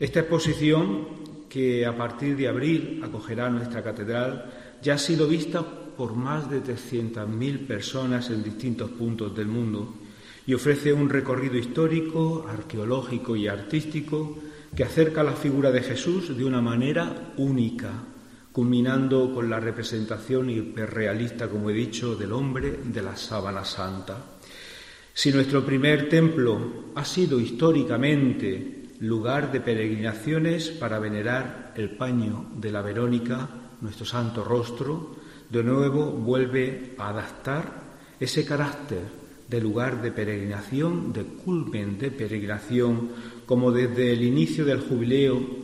Esta exposición, que a partir de abril acogerá nuestra catedral, ya ha sido vista por más de 300.000 personas en distintos puntos del mundo y ofrece un recorrido histórico, arqueológico y artístico que acerca la figura de Jesús de una manera única, culminando con la representación hiperrealista, como he dicho, del hombre de la sábana santa. Si nuestro primer templo ha sido históricamente lugar de peregrinaciones para venerar el paño de la Verónica, nuestro santo rostro, de nuevo vuelve a adaptar ese carácter de lugar de peregrinación, de culmen de peregrinación, como desde el inicio del jubileo